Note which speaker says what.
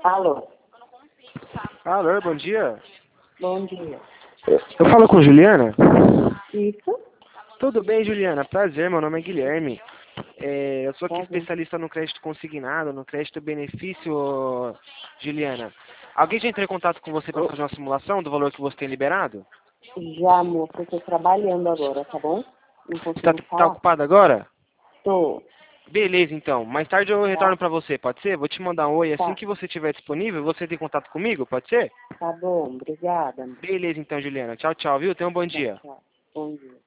Speaker 1: Alô?
Speaker 2: Alô, bom dia.
Speaker 1: Bom dia.
Speaker 2: Eu falo com Juliana?
Speaker 1: Isso?
Speaker 2: Tudo bem, Juliana? Prazer, meu nome é Guilherme. Eu sou aqui
Speaker 1: Prazer.
Speaker 2: especialista no crédito consignado, no crédito benefício, Juliana. Alguém já entrou em contato com você para fazer uma simulação do valor que você tem liberado?
Speaker 1: Já, moça, eu tô trabalhando agora, tá bom? Não
Speaker 2: Você
Speaker 1: consigo
Speaker 2: tá
Speaker 1: falar?
Speaker 2: ocupado agora?
Speaker 1: Tô.
Speaker 2: Beleza, então. Mais tarde eu
Speaker 1: Tá?
Speaker 2: retorno para você, pode ser? Vou te mandar um oi assim
Speaker 1: Tá.
Speaker 2: que você estiver disponível. Você tem contato comigo, pode ser?
Speaker 1: Tá bom. Obrigada.
Speaker 2: Beleza, então, Juliana. Tchau, tchau, viu? Tenha um bom
Speaker 1: Tchau,
Speaker 2: dia.
Speaker 1: tchau. Bom dia.